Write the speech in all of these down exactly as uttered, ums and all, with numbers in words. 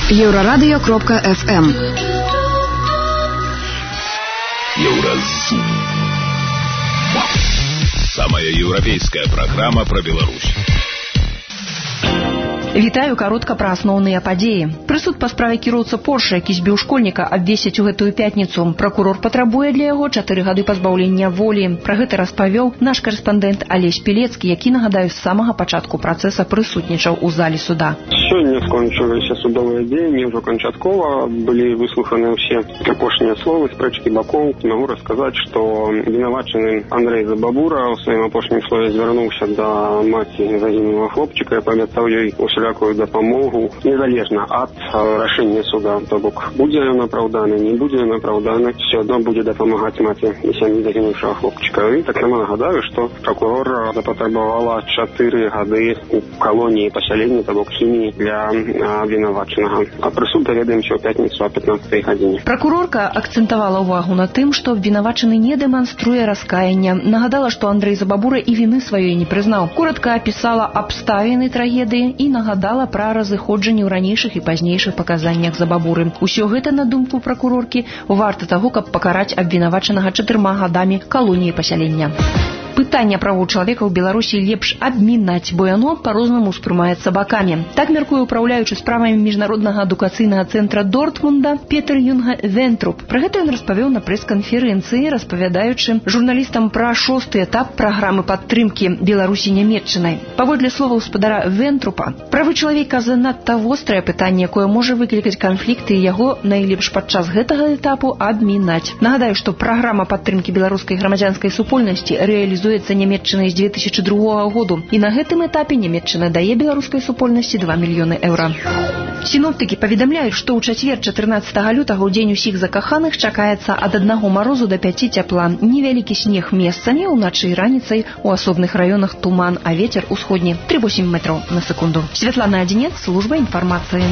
Еврорадио кропка эф эм. Евразум. Самая европейская программа про Беларусь. Вітаю, каротка пра асноўныя падзеі. Прысуд па справе кіроўца Порша, які збіў школьніка, абвесіць у гэтую пятніцу. Пракурор патрабуе для яго чатыры гады пазбаўлення волі. Пра гэта распавёў наш карэспандэнт Алесь Пілецкі, які, нагадаю, з самага пачатку працэса прысутнічаў у залі суда. Сёння скончыліся судовыя дзеянні, ўжо канчаткова былі выслуханы ўсе апошнія словы, спрэчкі бакоў. Магу расказаць, што вінавачаны Андрэй Забабура ў сваім апошнім слове звярнуўся да маці загінулага хлопчыка і памятаў ёй усялякую дапамогу, незалежна ад рашэння суда. То бок, будзе ён апраўданы, не будзе ён апраўданы, все адно будзе дапамагаць маці і сям'і загінуўшага хлопчыка. І таксама нагадаю, што пракурор запатрабавала чатыры гады у калоніі пасялення, то бок хіміі для вінавачанага. А прысуд даведаемся ў пятніцу о пятнаццатай гадзіне. Пракурорка акцэнтавала ўвагу на тым, што абвінавачаны не дэманструе раскаяння. Нагадала, што Андрэй Забабура і віны сваёй не прызнаў. Коратка апісала абставіны трагедыі і нагадала пра разыходжанне ў ранейшых і пазнейшых паказаннях Забабуры. Усё гэта, на думку пракуроркі, варта таго, каб пакараць абвінавачанага чатырма гадамі калоніі пасялення. Пытанне правоў чалавека ў Беларусі лепш абмінаць, бо яно па-рознаму ўспрымаецца бакамі. Так мяркуе ўпраўляючы справамі міжнароднага адукацыйнага цэнтра Дортмунда Петер Юнга Вентруп. Пра гэта ён распавёў на прэс-канферэнцыі, распавядаючы журналістам пра шосты этап праграмы падтрымкі Беларусі нямецчынай. Паводле слова гаспадара Вентрупа, правы чалавека занадта вострае пытанне, якое можа выклікаць канфлікты, і яго найлепш падчас гэтага этапу абмінаць. Нагадаю, што праграма падтрымкі беларускай грамадзянскай супольнасці рэалізуецца Нямецчынай з две тысячы другога году. І на гэтым этапе Нямецчына дае беларускай супольнасці два мільёны еўра. Сіноптыкі паведамляюць, што ў чацвер чатырнаццатага лютага ў дзень усіх закаханых чакаецца ад аднаго марозу да пяці цяпла. Невялікі снег месцамі, уначы і раніцай у асобных раёнах туман, а вецер усходні тры восемь метраў на секунду. Святлана Адзінец, служба інфармацыі.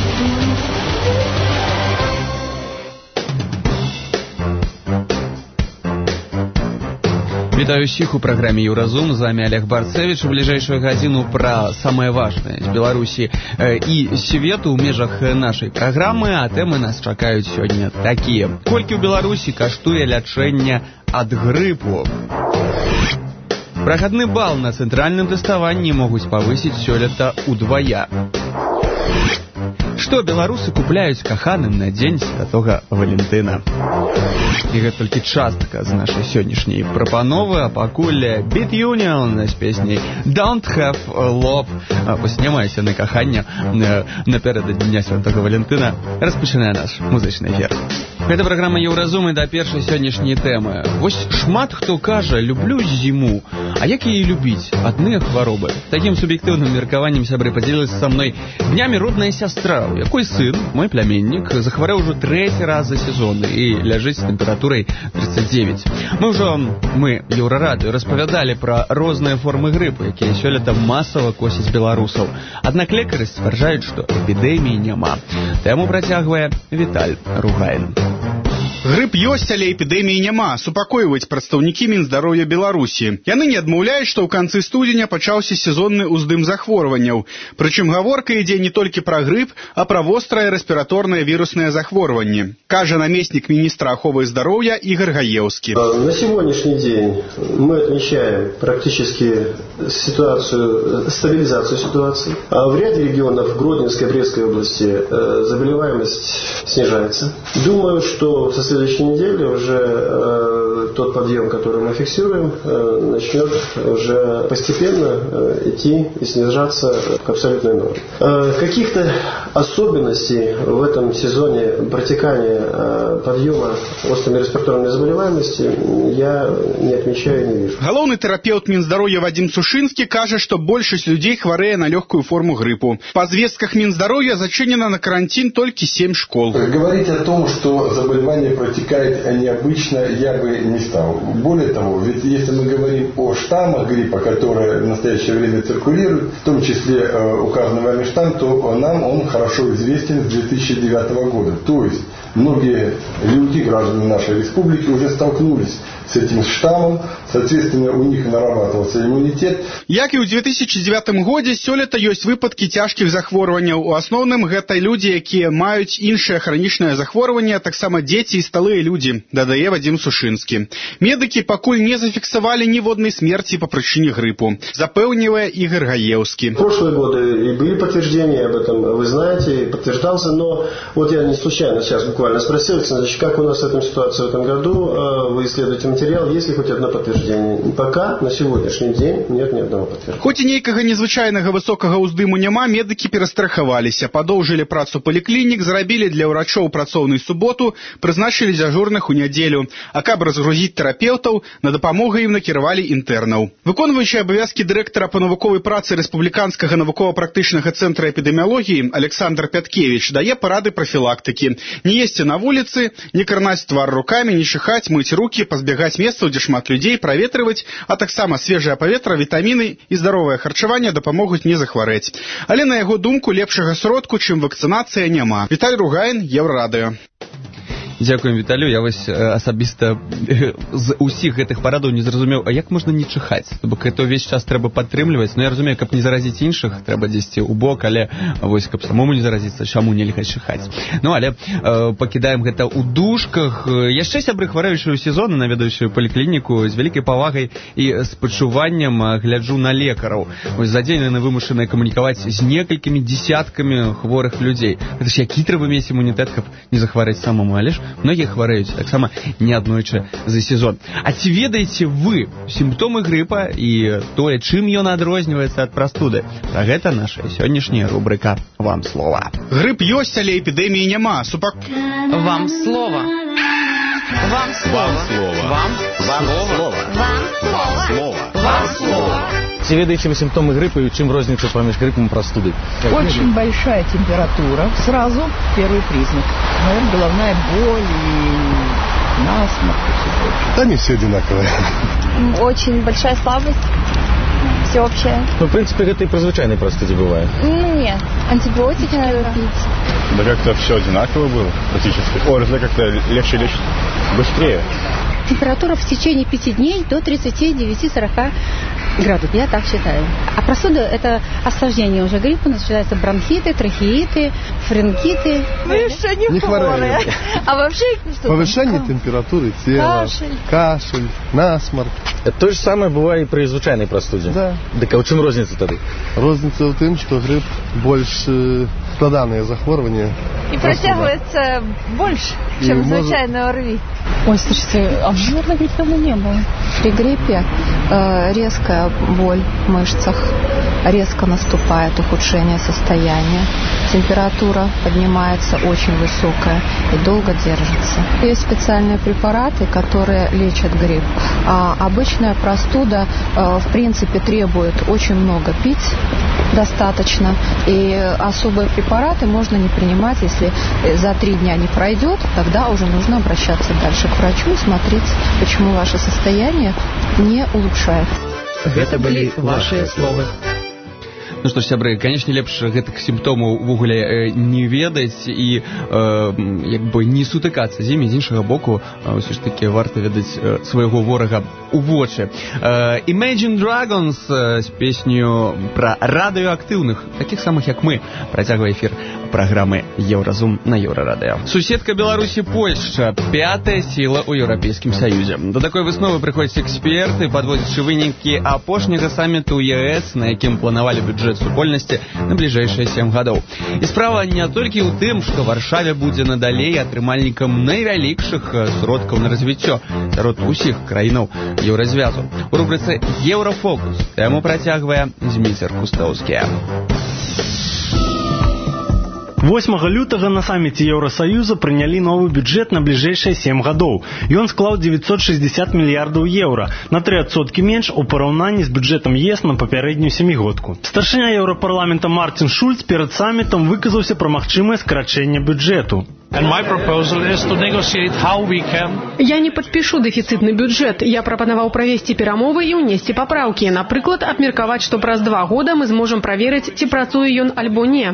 Вітаю ўсіх у праграме Еўразум. З вами Олег Барцевич. У бліжэйшую гадзіну пра самае важнае з Беларусі і свету ў межах нашай праграмы, а тэмы нас чакаюць сёння такія. Колькі ў Беларусі каштуе лячэнне ад грыпу? Прахадны бал на цэнтральным тэставанні могуць павысіць сёлета ўдвая. Што беларусы купляюць каханым на дзень Святога Валентына? І гэта толькі частка з нашай сённяшняй прапановы, а пакуль Beat Union з песняй Don't Have Love, паснімайся на каханне наперададні Дня Святога Валентына, распачынае наш музычны эфір. Гэта праграма Еўразум, і да першай сённяшняй тэмы. Вось шмат хто кажа, люблю зіму, а як яе любіць? Адныя хваробы. Такім суб'ектыўным меркаваннем сябры падзелілася са мной днямі родная сястра, у якой сын, мой пляменнік, захварэў ужо трэці раз за сезон і ляжыць з тэмпературай тридцать девять. Мы ўжо, мы, Еўрарадыё, распавядалі пра розныя формы грыпу, якія сёлета масава косяць беларусаў. Аднак лекары сцвярджаюць, што эпідэміі няма. Тэму працягвае Віталь Ругайн. Грып ёсць, але эпідэміі няма, супакойваюць прадстаўнікі Мінздароўя Беларусі. Яны не адмаўляюць, што ў канцы студзеня пачаўся сезонны ўздым захворванняў. Прычым гаворка ідзе не толькі пра грып, а пра вострае рэспіраторнае віруснае захворванне, кажа намеснік міністра аховы здароўя Игорь Гаевский. На сегодняшний день мы отмечаем практически ситуацию, стабилизацию ситуации. А в ряде регионов Гродненской и Брестской области заболеваемость снижается. Думаю, что со следующей неделе уже э, тот подъем, который мы фиксируем, э, начнет уже постепенно э, идти и снижаться к абсолютной норме. Э, каких-то особенностей в этом сезоне протекания э, подъема острыми респираторными заболеваемости я не отмечаю и не вижу. Галоўны тэрапеўт Мінздароўя Вадим Сушинский кажа, что большасць людей хварэе на легкую форму гриппу. По звестках Мінздароўя зачинено на карантин только семь школ. Говорить о том, что заболевание протекает необычно, я бы не стал. Более того, ведь если мы говорим о штаммах гриппа, которые в настоящее время циркулируют, в том числе э, указанный вами штамм, то нам он хорошо известен с две тысячи девятого года. То есть многие люди, граждане нашей республики, уже столкнулись с этим штаммом, соответственно, у них нарабатывался иммунитет. Як і ў две тысячи девятым годзе, сёлета ёсць выпадкі цяжкіх захворванняў. У асноўным гэта людзі, якія маюць іншае хранічнае захворванне, а таксама дзеці і сталыя людзі, дадае Вадзім Сушынскі. Медыкі пакуль не зафіксавалі ніводнай смерці по прычыне грыпу, запэўнівае Ігор Гаевскі. В прошлые годы и были подтверждения об этом, вы знаете, подтверждался, но вот я не случайно сейчас буквально спросил, значит, как у нас в этом ситуации в этом году, вы исследуете материал, есть ли хоть одно подтверждение? Пока на сегодняшний день нет ни одного подтверждения. Хоць і нейкага незвычайнага высокага ўздыму няма, медыкі перастрахаваліся, падоўжылі працу паліклінік, зрабілі для ўрачоў працоўную суботу, прызначылі дзяжурных у нядзелю, а каб разгрузіць тэрапеўтаў, на дапамогу ім накіравалі інтэрнаў. Выконваючы абавязкі дырэктара па навуковай працы Рэспубліканскага навукова-практычнага цэнтра эпідэміялогіі Александр Пяткевіч дае парады прафілактыкі. Не есці на вуліцы, не карнаць твар рукамі, не чихаць, мыць рукі, пазбягаць месцаў, дзе шмат людзей, праветрываць, а таксама свежае паветра, вітаміны і здаровае харчаванне дапамогуць не захварэць. Але на яго думку лепшага сродку, чым вакцынацыя, няма. Віталь Ругайн, Еўрарадыё. Дзякуем, Віталю. Я вось асабіста з усіх гэтых парадаў не зразумеў, а як можна не чихаць? Бо гэта ўвесь час трэба падтрымліваць. Ну, я разумею, каб не заразіць іншых, трэба дзесьці ў бок, але вось каб самому не заразіцца, чаму нельга чихаць? Ну, але э, пакідаем гэта ў душках. Яшчэ сябры хварэючыя ў сезон, наведаюцца паліклініку, з вялікай павагай і спачуваннем гляджу на лекараў. Вось за дзень яны вымушаныя камунікаваць з некалькімі дзесяткамі хворых людзей. Гэта ж які трэба мець імунітэт, каб не захварэць самому, але ж многие хварэюць таксама не аднойчы за сезон. А ці ведаеце вы сімптомы грыпа і тое, чым ён адрозніваецца ад прастуды? Пра гэта наша сённяшняя рубрыка «Вам слова». Грып ёсць, але эпідэміі няма. Супак... Вам слова. Вам слова. Вам слова. Вам слова. Вам слова. Ці ведаеце вы симптомы гриппа и чем розница паміж гриппом и простудой? Очень большая температура. Сразу первый признак. Наверное, головная боль и насморк. Да не все одинаковые. Очень большая слабость. Всеобщая. Ну, в принципе, это и при звычайной простуде бывает. Ну, нет. Антибиотики надо пить. Да как-то все одинаково было практически. ОРЗ как-то легче лечит быстрее. Температура в течение пяти дней до тридцати девяти — сорока градусов, я так считаю. А простуда – это осложнение уже гриппа, начинаются бронхиты, трахеиты, фарингиты. Вы еще не, не хворые. А вообще что? Повышение температуры тела, кашель. кашель, насморк. Это то же самое бывает и при звычайной простуде? Да. Так а в чем разница тогда? Разница в том, что грипп больше складанное захворвание. И протягивается больше, чем звычайное ОРВИ. Ой, слушайте, а в животных гриппа давно не было. При гриппе э, резкая боль в мышцах, резко наступает ухудшение состояния, температура поднимается очень высокая и долго держится. Есть специальные препараты, которые лечат грипп. А обычная простуда э, в принципе требует очень много пить, достаточно, и особые препараты можно не принимать, если за три дня не пройдет, тогда уже нужно обращаться дальше к врачу и смотреть, почему ваше состояние не улучшается. Это были ваши слова. Ну што ж, сябры, канечне, лепш гэтых сімптомаў увогуле э, не ведаць і э, як бы не сутыкацца з імі. З іншага боку, э, ўсё ж такі варта ведаць э, свайго ворага у вочы. Э, Imagine Dragons э, з песню пра радыёактыўных, такіх самых як мы, працягвае эфір праграмы Еўразум на Еўрарадыё. Суседка Беларусі Польшча, пятая сіла ў Еўрапейскім Саюзе. Да такой высновы прыходзяць эксперты, падводзячы вынікі апошняга саміту ЕС, на якім планавалі бюджэт супольнасці на бліжэйшыя сем гадоў. І справа не толькі ў тым, што Варшаве будзе надалей атрымальнікам найвялікшых сродкаў на развіццё сярод усіх краінаў Еўразвязу. У рубрыцы «Еўрафокус» тэму працягвае Зміцер Кустаўскі. восьмага лютага на саміце Еўрасаюза прынялі новы бюджэт на бліжэйшыя сем гадоў. Ён склаў девятьсот шестьдесят мільярдаў еўра, на тры адсоткі менш у параўнанні з бюджэтам ЕС на папярэднюю сямігодку. Старшыня Еўрапарламента Мартин Шульц перад самітам выказаўся пра магчымае скарачэнне бюджэту. Я не подпишу дэфіцытны бюджэт. Я прапанаваў правесці перамовы і ўнесці папраўкі. Напрыклад, абмеркаваць, што праз два года мы зможам праверыць, ці працуе ён альбо не.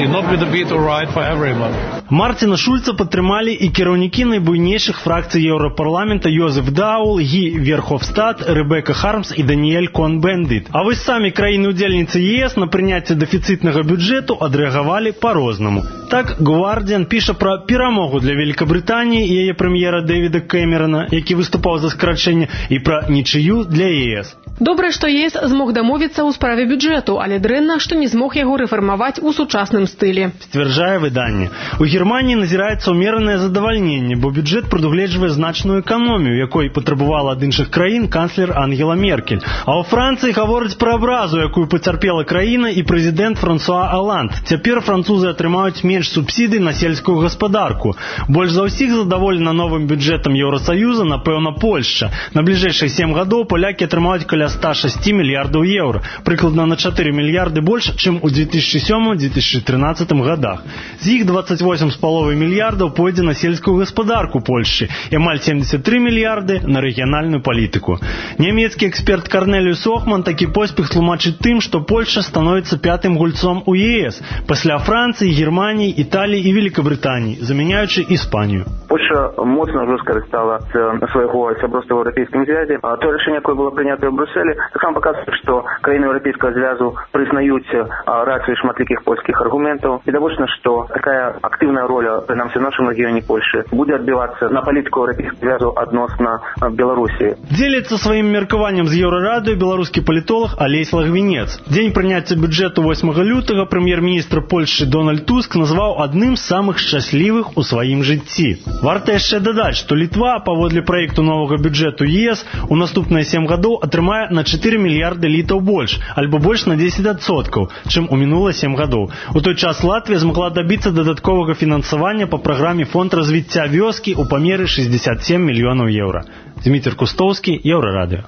Мартина Шульца падтрымалі і кіраўнікі найбуйнейшых фракцый Еўрапарламента Йозеф Даул, Гі Верховстад, Ребека Хармс і Даніэль Кон-Бендит. А вось самі краіны-удзельніцы ЕС на прыняцце дэфіцытнага бюджэту адрэагавалі па-рознаму. Так, Гвардіан піша пра перамогу для Великабрытаніі і яе прэм'ера Дэвіда Кэмерона, які выступаў за скарачэнне, і пра нічыю для ЕС. Добра, што ЕС змог дамовіцца ў справе бюджэту, але дрэнна, што не змог яго рэфармаваць у сучасным стылі. Сцвярджае выданне. У Германії назіраецца ўмеранае задавальненне, бо бюджэт прадугледжвае значную эканомію, якой патрабавала ад іншых краін канцлер Ангела Меркель. А ў Францыі гавораць пра абразу, якую пацярпела краіна і прэзідэнт Франсуа Оланд. Цяпер французы атрымаюць менш субсідый на сельскую гаспадарку. Больш за ўсіх задаволена новым бюджэтам Еўрасаюза, напэўна, Польшча. На бліжэйшыя сем гадоў палякі атрымаюць каля ста шасці мільярдаў еўра, прыкладна на чатыры мільярды больш, чым у две тысячи сёмым - две тысячи трынаццатым гадах. З іх дваццаць восем з паловай мільярдаў пойдзе на сельскую гаспадарку Польшчы і амаль семьдесят три мільярды на рэгіянальную палітыку. Нямецкі эксперт Карнеліус Охман такі поспех тлумачыць тым, што Польшча становіцца пятым гульцом у ЕС пасля Францыі, Германії, Італіі і Великабрытаніі, замяняючы Іспанію. Польша моцна ўжо скарыстала свайго сяброўства ў еўрапейскім звязе. Тое рашэнне, якое было прынятае ў Брюсселі, таксама паказвае, што краіны еўрапейскага звязу прызнаюць рацыю шматлікіх польскіх аргументаў. Відавочна, што такая актыўная роля, прынамсі ў нашым рэгіёне Польшы, будзе адбівацца на палітыку еўрапейскага звязу адносна Беларусі. Дзеліцца сваім меркаваннем з Еўрарадыё беларускі палітолог Алесь Лагвінец. Дзень прыняцця бюджэту восьмага лютага прэм'ер-міністр Польшчы Дональд Туск назваў адным з самых шчаслівых у сваім жыцці. Варта яшчэ дадаць, што Літва, паводле праекту новага бюджэту ЕС, у наступныя сем гадоў атрымае на чатыры мільярды літаў больш, альбо больш на дзесяць адсоткаў, чым у мінулыя сем гадоў. У той час Латвія змагла дабіцца дадатковага фінансавання па праграме Фонд развіцця вёскі ў памеры шэсцьдзесят сем мільёнаў еўра. Дзмітр Кустоўскі, Еўрарадыё.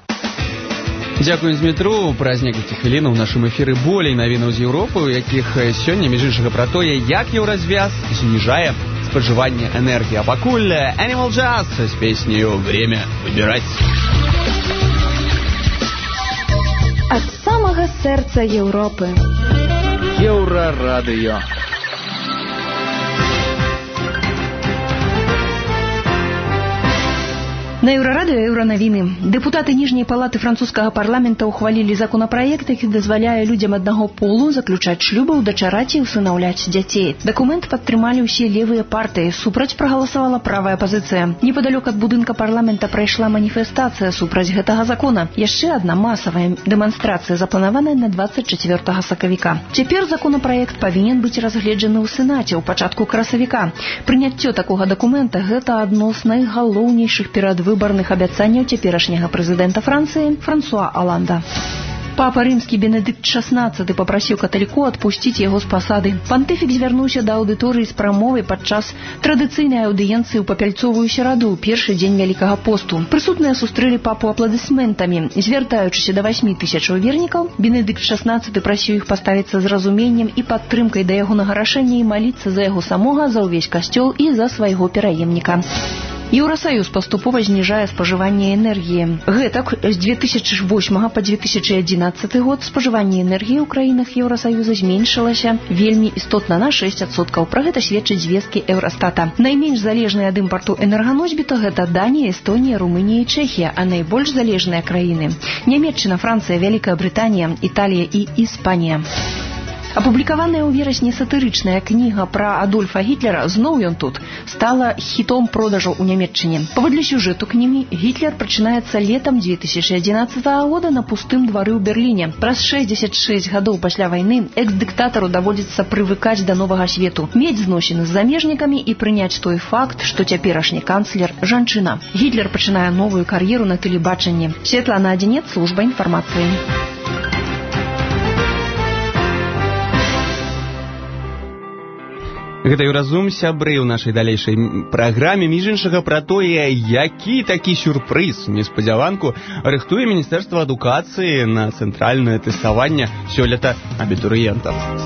Дзякуем, Змітру. Праз некалькі хвілін у нашым эфіры болей навінаў з Еўропы, у якіх сёння, між іншага, пра тое, як еўразвяз зніжае спажыванне энергіі. А пакуль Animal Jazz з песнею «Время выбирать». Ад самага сэрца Еўропы. Еўрарадыё. На Еўрарадыё еўранавіны. Дэпутаты ніжняй палаты французскага парламента ухвалілі законапраект, які дазваляе людзям аднаго полу заключаць шлюбы, удачараць і усынаўляць дзяцей. Дакумент падтрымалі ўсе левыя партыі. Супраць прагаласавала правая апазіцыя. Непадалёк ад будынка парламента прайшла маніфестацыя супраць гэтага закона. Яшчэ адна масавая дэманстрацыя запланаваная на двадцать чацвёртага сакавіка. Цяпер законапраект павінен быць разгледжаны ў сенаце ў пачатку красавіка. Прыняццё такога дакумента гэта адно з найгалоўнейшых перад выбарных абяцанняў цяперашняга прэзідэнта Францыі Франсуа Оланда. Папа рымскі Бенедыкт шаснаццаты папрасіў каталіку адпусціць яго з пасады. Пантыфік звярнуўся да аўдыторыі з прамовай падчас традыцыйнай аўдыенцыі ў папяльцовую сераду ў першы дзень Вялікага посту. Прысутныя сустрэлі папу апладысментамі. Звяртаючыся да васьмі тысячаў вернікаў, Бенедыкт шаснаццаты прасіў іх паставіцца з разуменнем і падтрымкай да ягонага рашэння і маліцца за яго самога, за ўвесь касцёл і за свайго пераемніка. Еўрасаюз паступова зніжае спажыванне энергіі. Гэтак, з две тысячи восьмага па две тысячи адзінаццаты год спажыванне энергіі ў краінах Еўрасаюза зменшылася вельмі істотна на шэсць адсоткаў. Пра гэта сведчаць звесткі Еўрастата. Найменш залежныя ад імпарту энерганосьбіта гэта Данія, Эстонія, Румынія і Чэхія, а найбольш залежныя краіны – Нямецчына, Францыя, Вялікая Брытанія, Італія і Іспанія. Апублікаваная ў верасні сатырычная кніга пра Адольфа Гітлера «Зноў ён тут» стала хітом продажаў у Нямецчыне. Паводле сюжэту кнігі, Гітлер пачынаецца летам две тысячи адзінаццатага года на пустым двары ў Берліне. Праз шэсцьдзесят шэсць гадоў пасля вайны экс-дыктатару даводзіцца прывыкаць да новага свету, мець зносіны з замежнікамі і прыняць той факт, што цяперашні канцлер – жанчына. Гітлер пачынае новую кар'еру на тэлебачанні. Святлана Адзінец, служба інфармацыі. Гэта Еўразум, сябры, ў нашай далейшай праграме, між іншага, пра тое, які такі сюрпрыз, неспадзяванку, рыхтуе Міністэрства адукацыі на цэнтральнае тэставанне сёлета абітурыентаў.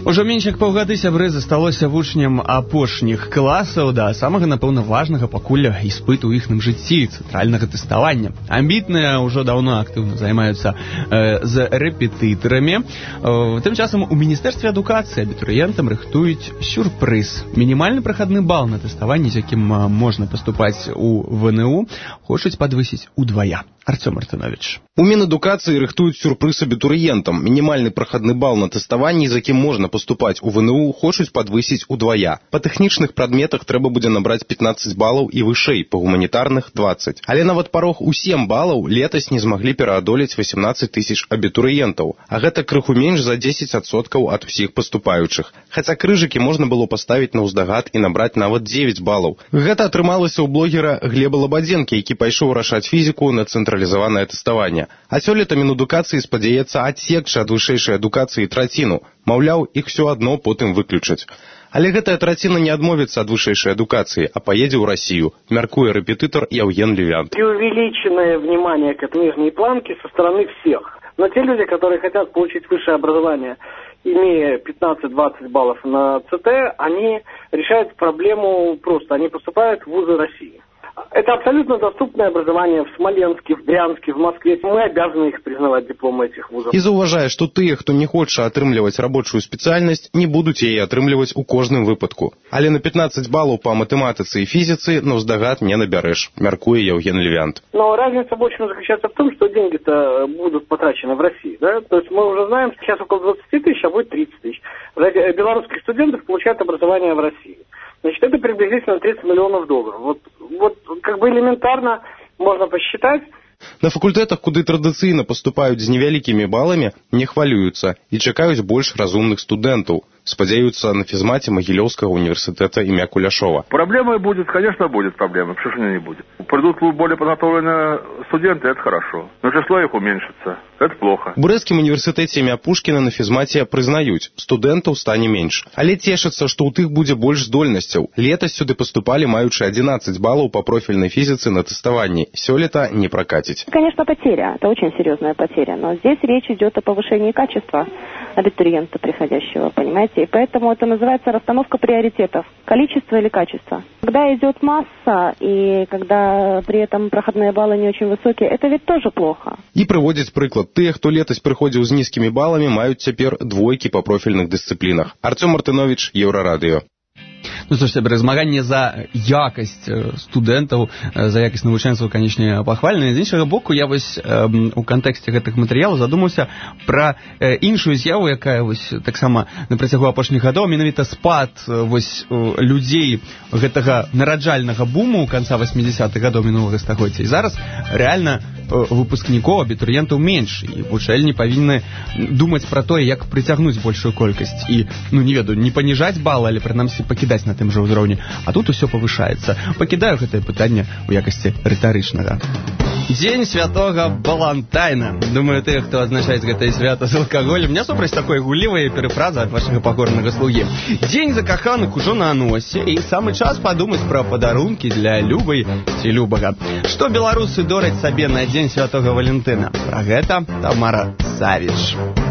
Ужо менш як паўгады сябры засталося вучням апошніх класаў да самага, напэўна, важнага пакуль іспыту ў іхным жыцці, цэнтральнага тэставання. Амбітныя ўжо даўно актыўна займаюцца э, з рэпетытарамі. Э, тым часам у Міністэрстве адукацыі абітурыентам рыхтуюць сюрпрыз. Мінімальны прахадны бал на тэставанні, з якім можна паступаць у ВНУ, хочуць падвысіць удвая. Артём Мартынович. У Мінадукацыі рыхтуюць сюрпрыз абітурыентам. Мінімальны прахадны бал на тэставанні, з якім можна паступаць у ВНУ, хочуць падвысіць удвая. Па тэхнічных прадметах трэба будзе набраць пятнаццаць балаў і вышэй, па гуманітарных дваццаць. Але нават парог у сем балаў летась не змаглі пераадолець васемнаццаць тысяч абітурыентаў, а гэта крыху менш за дзесяць адсоткаў ад усіх паступаючых. Хаця крыжыкі можна было паставіць на ўздагад і набраць нават дзевяць балаў. Гэта атрымалася ў блогера Глеба Лабадзенкі, які пайшоў рашаць фізіку на цэнтралізаванае тэставанне. А сёлета Мінадукацыі спадзяецца адсекчы ад вышэйшай адукацыі траціну. Маўляў, іх все адно потым выключаць. Але гэтая траціна не адмовіцца ад вышэйшай адукацыі, а поедзе ў Россию, мяркуе рэпетытар Евген Левянт. Преувеличенное внимание к этой нижней планке со стороны всех. Но те люди, которые хотят получить высшее образование, имея пятнадцать-двадцать баллов на ЦТ, они решают проблему просто. Они поступают в вузы России. Это абсолютно доступное образование в Смоленске, в Брянске, в Москве. Мы обязаны их признавать, дипломы этих вузов. І заўважае, што тыя, хто не хоча атрымліваць рабочую спецыяльнасць, не будуць яе атрымліваць у кожным выпадку. Але на пятнадцать баллаў па матэматыцы і фізіцы на ўздагад не набярэш, мяркуе Евген Левянт. Но разница больше заключается в том, что деньги-то будут потрачены в России. Да? То есть мы уже знаем, что сейчас около двадцать тысяч, а будет тридцать тысяч. Белорусских студентов получают образование в России. Значит, это приблизительно тридцать миллионов долларов. Вот, вот как бы элементарно можно посчитать. На факультэтах, куды традыцыйна паступаюць з невялікімі баламі, не хвалююцца і чакаюць больш разумных студэнтаў. Спадзяюцца на фізмаце Могилёвского университета имя Куляшова. Проблема будет, конечно, будет проблема. Почему же не будет? Придут более подготовленные студенты, это хорошо. Но число их уменьшится. Это плохо. В Брэсцкім універсітэце імя Пушкіна на фізмаце прызнаюць, студэнтаў стане менш. Але цешыцца, што ў тых будзе больш здольнасцяў. Летась сюды паступалі маючы одиннадцать баллов по профильной физице на тестовании. Сёлета не прокатить. Конечно, потеря. Это очень серьезная потеря. Но здесь речь идет о повышении качества абитуриента приходящего, понимаете? И поэтому это называется расстановка приоритетов. Количество или качество. Когда идет масса, и когда при этом проходные баллы не очень высокие, это ведь тоже плохо. И приводит прыклад. Тыя, хто летась прыходзіў з нізкімі баламі, маюць цяпер двойкі па профільных дысцыплінах. Артём Мартынович, Еўрарадыё. Ну, слушайте, змаганне за якасць студэнтаў, за якасць навучэнцаў, канечне, пахвальнае. З іншага боку, я вось э, у кантэксце гэтых матэрыялаў задумаўся пра э, іншую з'яву, якая вось таксама на працягу апошніх гадоў, менавіта спад вось людзей гэтага нараджальнага буму канца восьмидесятых гадоў мінулага стагоддзя. І зараз рэальна выпускнікоў, абітурыентаў менш, і вучэльні павінны думаць пра тое, як прыцягнуць большую колькасць. І, ну, не ведаю, не паніжаць балы, але прынамсі пакідаць на тым жа ўзроўні. А тут усё павышаецца. Пакідаю гэтае пытанне ў якасці рытарычнага. Дзень святога Валантайна. Думаю, тыя, хто адзначаюць гэтае свята з алкаголем, не супраць такой гуллівай перыфразы ад вашага пакорнага слугі. Дзень закаханых ужо на носе, і самы час падумаць пра падарункі для любай ці любага. Што беларусы дораць сабе на дзень святога Валентына? Пра гэта Тамара Савіч.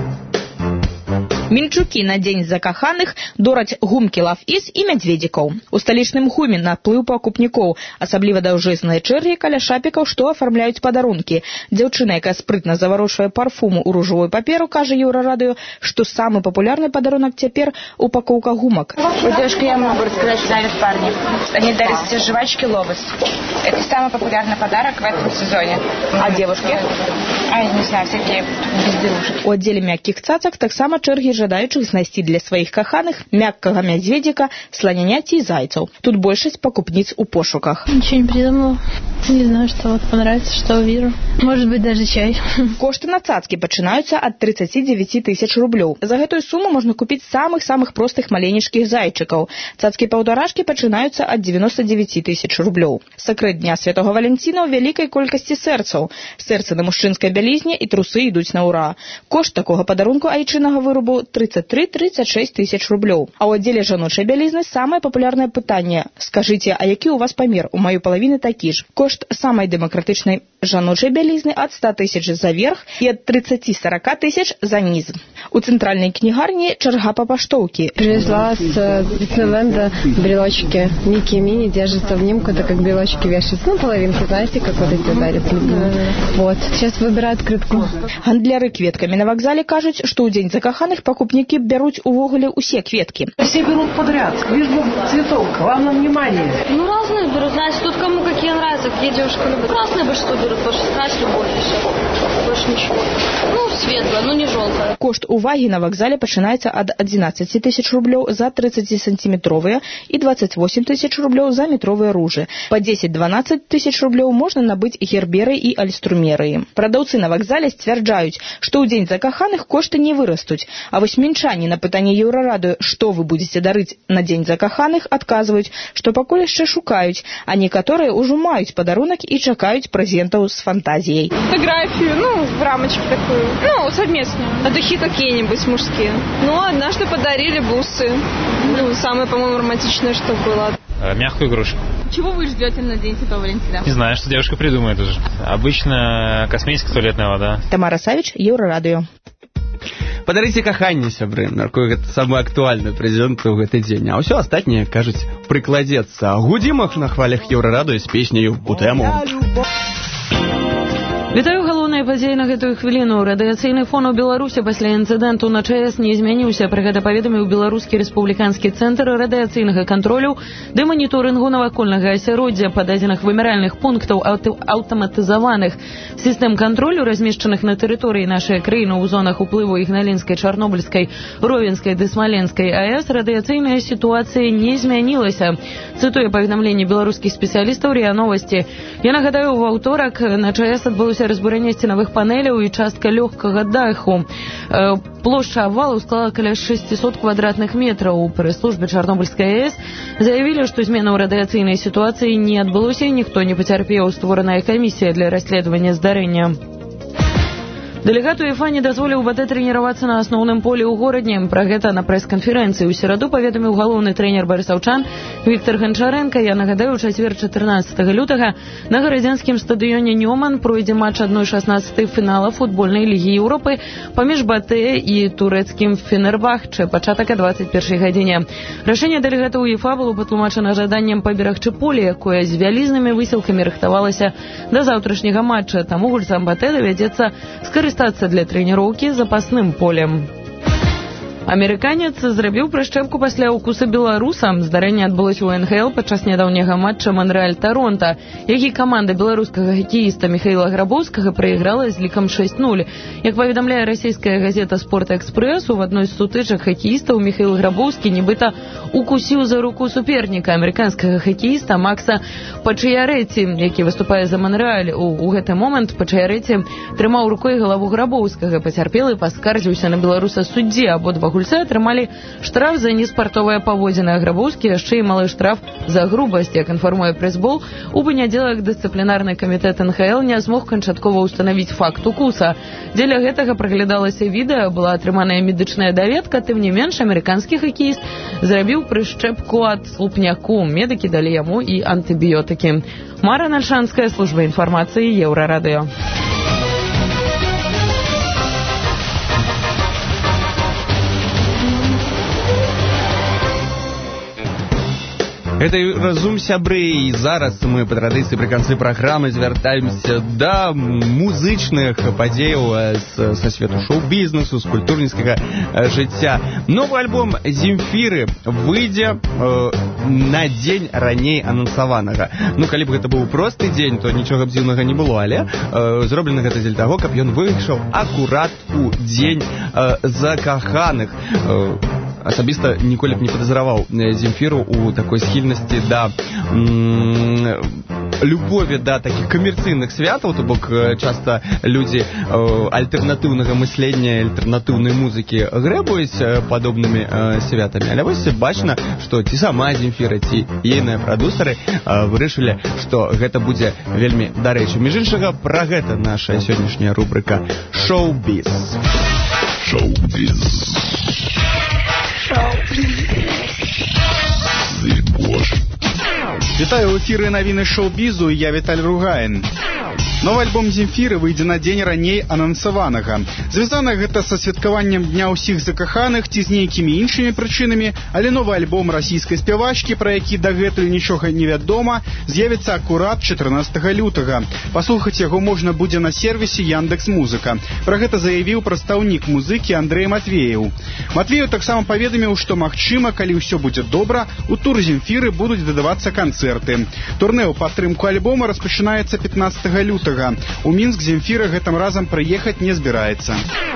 Мінчукі на дзень закаханых дораць гумкі лав-іс і мядзведзікаў. У сталічным гуме наплыў пакупнікоў, асабліва даўжэзныя чэргі каля шапікаў, што афармляюць падарункі. Дзяўчына, якая спрытна заварочвае парфуму ў ружовую паперу, кажа Еўрарадыё, што самы папулярны падарунак цяпер упакоўка гумак. У девушки я могу рассказать, что дарят парни. Они дарят все жвачки Лобос. Это самый популярный подарок в этом сезоне. А девушки? А, не знаю, всякие безделушки. У аддзеле мяккіх цацак таксама чэргі жадаючых знайсці для сваіх каханых мяккага мядзведзіка, сланяняці і зайцаў. Тут большасць пакупніц у пошуках. Ничего не придумала. Не знаю, что вот понравится, что увижу. Может быть, даже чай. Кошты на цацкі пачынаюцца ад тридцати девяти тысяч рублёў. За гэтую суму можна купіць самых-самых простых маленечкіх зайчыкаў. Цацкі-паўтарашкі пачынаюцца ад девяноста девяти тысяч рублёў. Сакрэт дня святога Валентина ў вялікай колькасці сэрцаў. Сэрцы на мужчынскай бялізне і трусы ідуць на ўра. Кошт такога падарунку айчыннага вырабу тридцать три — тридцать шесть тысяч рублёў. А ў аддзеле жаночай бялізны самае папулярнае пытанне: скажыце, а які ў вас памер? У маёй палавіны такі ж. Кошт кошт самай дэмакратычнай жаночай бялізны ад ста тысяч за верх і ад тридцать-сорок тысяч за низ. У цэнтральнай кнігарні чарга па паштоўкі. Привезла с Диснейленда брелочки Микки и Мини, держится в нимку, это как брелочки вешаются. Ну, половинки, знаете, как вот эти дарят. Вот. Сейчас выбираю открытку. Гандляры кветкамі на вакзале кажуць, што ў дзень закаханых пакупнікі бяруць увогуле ўсе кветкі. Все берут подряд, лишь бы цветок, главное внимание. Ну, разные берут, знаете, тут кому какие нравятся, какие девушки любят. Красные большинство берут, потому что страсть, любовь и все. Больше ничего. Ну, светлое, но не желтое. Кошт увагі на вакзале пачынаецца ад одиннадцати тысяч рублёў за тридцатисантиметровыя і двадцать восемь тысяч рублёў за метровыя ружы. По десять-дванадцать тысяч рублёў можна набыць герберы і альструмеры. Прадаўцы на вакзале сцвярджаюць, што ў дзень закаханых кошты не вырастуць, а вось мінчане на пытанне Еўрарадыё, што вы будзеце дарыць на дзень закаханых, адказваюць, што пакуль яшчэ шукаюць, а некаторыя ўжо маюць падарунак і чакаюць прэзентаў з фантазіяй. Фотографию, ну, в рамочку такую, ну, совместную. А духи какие-нибудь мужские. Ну, однажды подарили бусы. Ну, самое, по-моему, романтичное, что было. Мягкую игрушку. Чего вы ждете на День Святого Валентина? Не знаю, что девушка придумает уже. Обычно косметика, туалетная вода. Тамара Савіч, Еўрарадыё. Падарыце каханне, сябры. Мяркую, гэта самы актуальны прэзент у гэты дзень. А ўсё астатняе, кажуць, прыкладзецца. Гудзім іх на хвалях Еўрарадыё з песняю у тэму. Вітаю, галоўныя падзеі на гэтую хвіліну. Радыяцыйны фон у Беларусі пасля інцыдэнту на ЧАЭС не змяніўся. Пра гэта паведаміў Беларускі рэспубліканскі цэнтр радыяцыйнага кантролю ды маніторынгу навакольнага асяроддзя па дадзеных вымяральных пунктаў аўтаматызаваных сістэм кантролю, размешчаных на тэрыторыі нашай краіны ў зонах уплыву Ігналінскай, Чарнобыльскай, Ровенскай ды Смаленскай АЭС, радыяцыйная сітуацыя не змянілася. Цытуе паведамленне беларускіх спецыялістаў РИА Новости. Я нагадаю, ва ўторак на ЧАЭС адбылося разбурэнне сценавых панеляў і частка лёгкага даху. Плошча абвалу склала каля шестьсот квадратных метраў. У прэс-службе Чарнобыльскай АЭС заявілі, што змена ў радыяцыйнай сітуацыі не адбылося і ніхто не пацярпеў. Створаная камісія для расследавання здарэння. Дэлегат УЕФА не дазволіў БТ трэніравацца на асноўным полі ў горадні. Пра гэта на прэс-канферэнцыі ў сераду паведаміў галоўны трэнер барысаўчан Віктор Ганчаренко. Я нагадаю, у чацвер чатырнаццатага лютага на гарадзянскім стадыёне Нёман пройдзе матч адной шаснаццатай фінала футбольнай лігі Еўропы паміж БТ і турэцкім Фенербахче. Пачатак о двадцать першай гадзіне. Рашэнне дэлегата УЕФА было патлумачана жаданнем паберагчы поле, якое з вялізнымі высілкамі рыхтавалася да заўтрашняга матча. Таму гульцам БТ давядзецца скарыстацца для трэніроўкі запасным полем. Амерыканец зрабіў прышчэпку пасля укуса беларуса. Здарэнне адбылося ў эн ха эл падчас нядаўняга матча Монрэаль-Таронта, які каманда беларускага хакеіста Міхаіла Грабоўскага прайграла з лікам шэсць нуль. Як паведамляе расійская газета «Спорт-экспрэс», у адной з сутычак хакеістаў Міхаіл Грабоўскі нібыта укусіў за руку суперніка, амерыканскага хакеіста Макса Пачыярэці, які выступае за Монрэаль. У, у гэты момант Пачыярэці трымаў рукой галаву Грабоўскага. Пацярпелы паскардзіўся на беларуса суддзі. Абодва гульцы атрымалі штраф за неспартовае паводзіны, а Грабоўскі яшчэ і малы штраф за грубасць. Як інфармуе прэсбол, у панядзелак дысцыплінарны камітэт эн ха эл не змог канчаткова ўстанавіць факт укуса. Дзеля гэтага праглядалася відэа, была атрыманая медычная даведка, тым не менш амерыканскі хакеіст зрабіў прышчэпку ад слупняку. Медыкі далі яму і антыбіётыкі. Мара Нальшанская, служба інфармацыі, Еўрарадыё. Это разум, сябры, і зараз мы па традыцыі пры канцы праграмы звяртаемся да музычных падзеяў са свету шоу-бізнесу, з культурніцкага жыцця. Новы альбом Земфіры выйдзе э, на дзень раней анансаванага. Ну, калі б гэта быў просты дзень, то нічога б дзіўнага не было, але э, зроблена гэта дзеля таго, каб ён выйшаў акурат у дзень э, закаханых. Э, Асабіста ніколі б не падазраваў Земфіру у такой схільнасці да м- любові да такіх камерцыйных святаў, то бок часта людзі э, альтэрнатыўнага мыслення, альтэрнатыўнай музыкі грэбуюць э, падобнымі э, святамі. Але вось бачна, што ці сама Земфіра, ці ейныя прадусары э, вырашылі, што гэта будзе вельмі дарэчы. Між іншага, пра гэта наша сённяшняя рубрыка «Шоу-біз». Шоу-біз. Шоу-біз. Вітаю ў эфіры навіны шоу-бізу, я Віталь Ругаін. Новы альбом Земфіры выйдзе на дзень раней анансаванага. Звязана гэта са святкаваннем Дня ўсіх закаханых ці з нейкімі іншымі прычынамі, але новы альбом расійскай спявачкі, пра які дагэтуль нічога не вядома, з'явіцца акурат чатырнаццатага лютага. Паслухаць яго можна будзе на сервісе Яндекс.Музыка. Пра гэта заявіў прадстаўнік музыкі Андрэй Матвеев. Матвеев таксама паведаміў, што магчыма, калі ўсё будзе добра, у тур Земфіры будуць дадавацца канцэрты. Турнэ ў падтрымку альбома распачынаецца пятнаццатага лютага. У Мінск Земфіра гэтым разам прыехаць не збіраецца.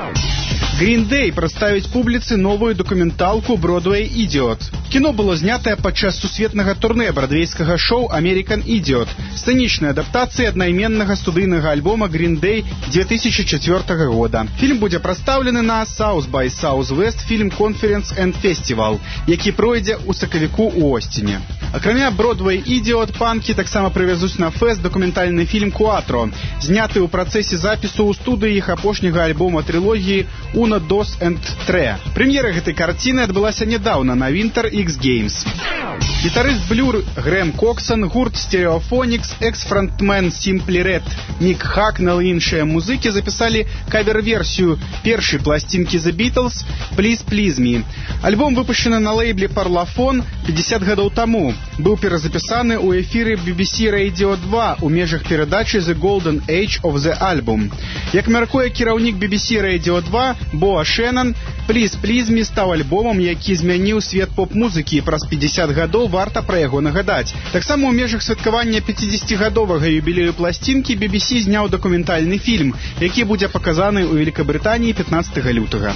Green Day прадставіць публіцы новую дакументалку «Бродвей Idiot». Кіно было знятае падчас сусветнага турнэ брадвейскага шоу «American Idiot», сцэнічнай адаптацыі аднайменнага студыйнага альбома Green Day две тысячи четвёртага года. Фільм будзе прадстаўлены на South by Southwest Film Conference and Festival, які пройдзе ў сакавіку ў Осціне. Акрамя «Бродвей Idiot», панкі таксама прывязуць на фэст дакументальны фільм «Quattro», зняты ў працэсе запісу ў студыі іх апошняга альбома трылогіі «Uno, dos and tre». Прэм'ера гэтай карціны адбылася нядаўна на Winter X Games. Гітарыст Blur Грэм Коксан, гурт Stereophonics, экс-фронтмен Simply Red Ник Хакнелл і іншыя музыкі запісалі кавер-версію першай пласцінкі The Beatles «Please Please Me». Альбом выпушчаны на лейбле Parlophone пятьдесят гадоў таму. Быў перазапісаны ў эфіры би би си Radio два у межах перадачы The Golden Age of the Album. Як мяркуе кіраўнік би би си Radio два Боа Шеннон, «Please Please Me» стаў альбомам, які змяніў свет поп-музыкі, і праз пятьдесят гадоў варта пра яго нагадаць. Таксама ў межах святкавання пяцідзесяцігадовага юбілею пласцінкі би би си зняў дакументальны фільм, які будзе паказаны ў Великабрытаніі пятнаццатага лютага.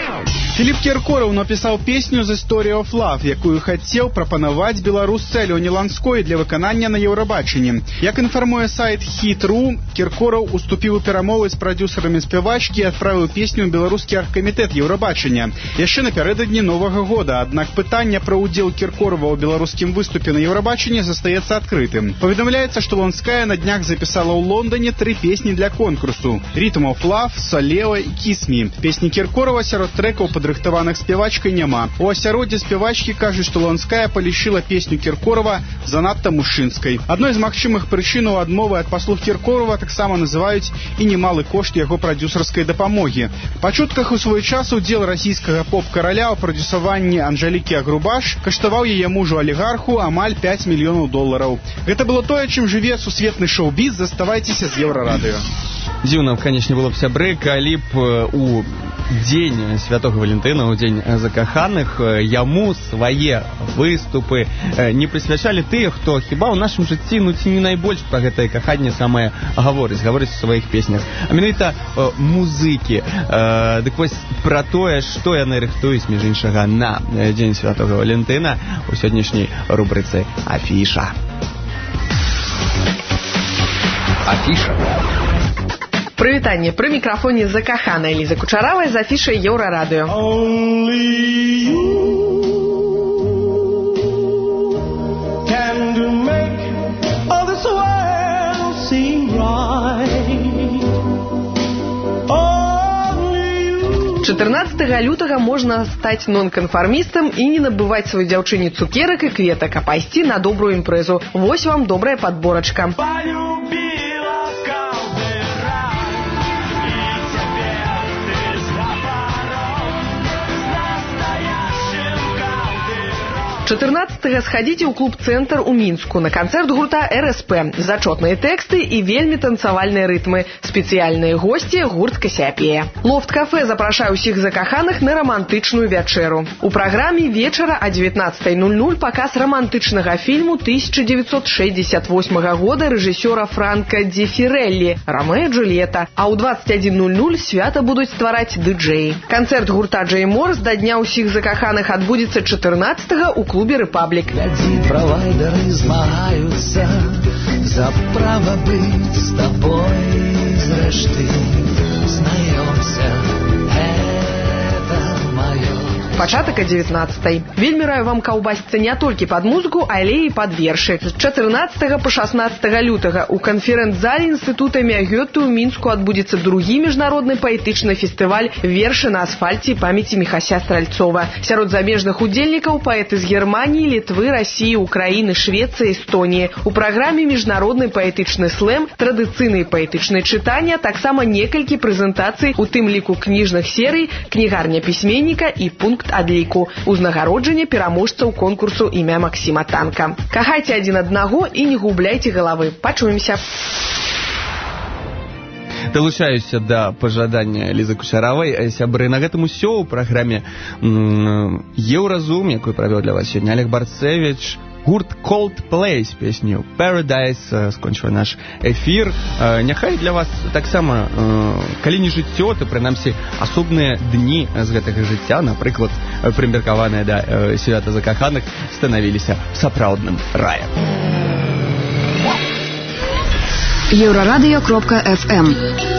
Філіп Кіркораў напісаў песню «The Story of Love», якую хацеў прапанаваць беларусцы Алёне Ланской для выканання на Еўрабачанні. Як інфармуе сайт хіт точка ру, Кіркораў уступіў у перамовы з прадзюсарамі спявачкі і адправіў песню ў беларускі аргкамітэт Еўрабачання яшчэ напярэдадні Новага года, аднак пытанне пра ўдзел Кіркорава ў беларускім выступе на Еўрабачанні застаецца адкрытым. Паведамляецца, што Ланская на днях запісала ў Лондоне тры песні для конкурсу: «Rhythm of Love», «Солео» і «Kiss Me». Песні Кіркорава сярод трэкаў падрыхтаваных спявачкай няма. У асяроддзі спявачкі кажуць, што Ланская палічыла песню Кіркорава занадта мужчынскай. Адной з магчымых прычынаў адмовы ад паслуг Кіркорава таксама называюць і немалы кошт яго прадзюсарскай дапамогі. Па чутках у свой час удзел расійскага поп-караля ў прадзюсаванні Анжалікі Агрубаш каштаваў яе мужу-алігарху амаль пяць мільёнаў долараў. Гэта было тое, чым жыве сусветны шоу-біз. Заставайцеся з Еўрарадыё. Дзіўна, канечне, было б, сябры, калі б у дзень святога Валентына, у дзень закаханых, яму свае выступы не прысвячалі тыя, хто хіба ў нашым жыцці, ну ці не найбольш пра гэтае каханне самае гаворыць, гаворыць у сваіх песнях. А менавіта музыкі. Дык вось пра тое, што яны рыхтуюць, між іншага, на дзень святога Валентына у сённяшняй рубрыцы «Афіша». Афіша. Прывітанне, пры мікрафоне закаханая Ліза Кучаравая з афішай Еўрарадыё. чатырнаццатага лютага можна стаць нонканфармістам і не набываць сваёй дзяўчыне цукерак і кветак, а пайсці на добрую імпрэзу. Вось вам добрая падборачка. чатырнаццатага схадзіце ў клуб-цэнтр у Мінску на канцэрт гурта эр эс пэ. Зачотныя тэксты і вельмі танцавальныя рытмы. Спецыяльныя госці гурт «Касіапея». Лофт-кафэ запрашае ўсіх закаханых на рамантычную вячэру. У праграме вечара о дзевятнаццатай нуль нуль паказ рамантычнага фільму тысяча девятьсот шестьдесят восьмага года рэжысёра Франка Дзефірэллі «Ромео і Джульетта», а ў двадцать один нуль нуль свята будуць ствараць ды-джэі. Канцэрт гурта «Джей Морс» да дня ўсіх закаханых адбудзецца чатырнаццатага ў клубе «Рэпаблік». Провайдеры змагаюцца за право быць з табой. Зрэшты, знаёмся, это маё пачатак о дзевятнаццатай. Вельмі раю вам каўбасіцца не толькі пад музыку, але і пад вершы. З чатырнаццатага па шаснаццатае лютага у канферэнц-зале інстытута Гёте ў Мінску адбудзецца другі міжнародны паэтычны фестываль «Вершы на асфальце» памяці Міхася Стральцова. Сярод замежных удзельнікаў паэты з Германії, Літвы, Расіі, Украіны, Швецыі, Эстоніі. У праграме міжнародны паэтычны слэм, традыцыйныя паэтычныя чытання, таксама некалькі прэзентацый, у тым ліку кніжных серый, кнігарня пісьменніка і пункт адліку. Узнагароджанне пераможцаў конкурсу імя Максіма Танка. Кахайце адзін аднаго і не губляйце галавы. Пачуемся. Далучаюся да пажадання Лізы Кучаравай. Сябры, на гэтым усё ў праграме Еўразум, якую правёў для вас сёння Олег Барцевич. Гурт Coldplay з песню Paradise скончыў наш эфір. Няхай для вас таксама, калі не жыццё, то прынамсі асобныя дні з гэтага жыцця, напрыклад, прымеркаваныя да свята закаханых, станавіліся сапраўдным раем. Еврорадио кропка эф эм